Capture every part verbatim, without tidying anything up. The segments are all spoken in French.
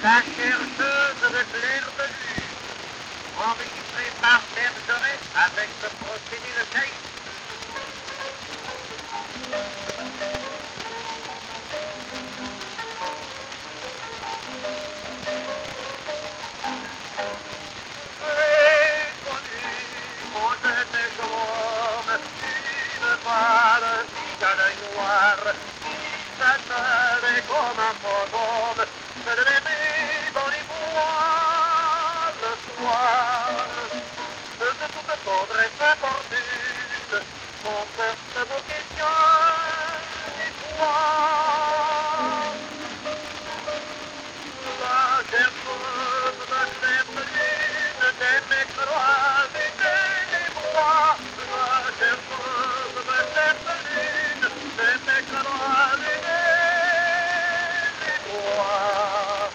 La chercheuse de clair de lune, enregistrée par Bergeret avec ce procédé de caïd. J'ai connu, quand j'étais jeune, une pâle fille à l'œil noir, qui s'attendait comme un fantôme, se levait dans les bois le soir. De toute tendresse importune, mon cœur se vous questionne d'espoir. La chercheuse de clair de lune, des mecs croisés des bois. La chercheuse de clair de lune, des mecs croisés des bois.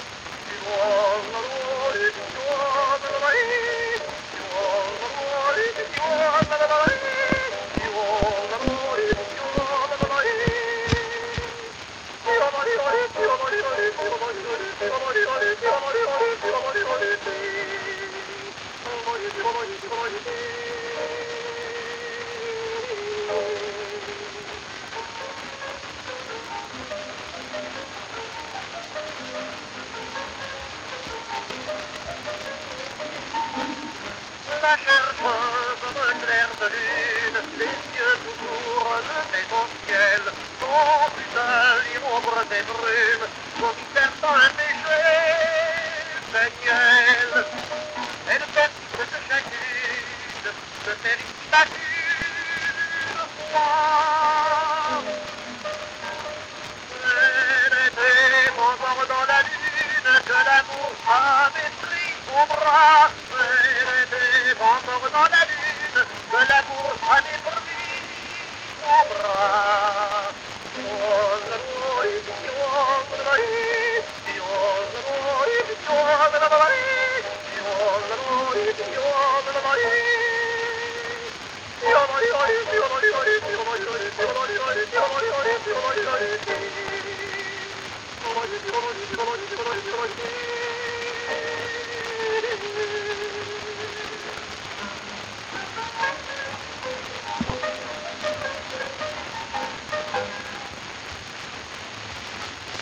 La chercheuse de clair de lune, les yeux toujours levés au ciel, son visage l'ombre des brumes, comme perdant un péché véniel. Elle persiste de chacune, de vérificature froide. Elle était encore dans la lune que l'amour avait pris au bras. Elle était encore dans la lune que l'amour avait pris au bras.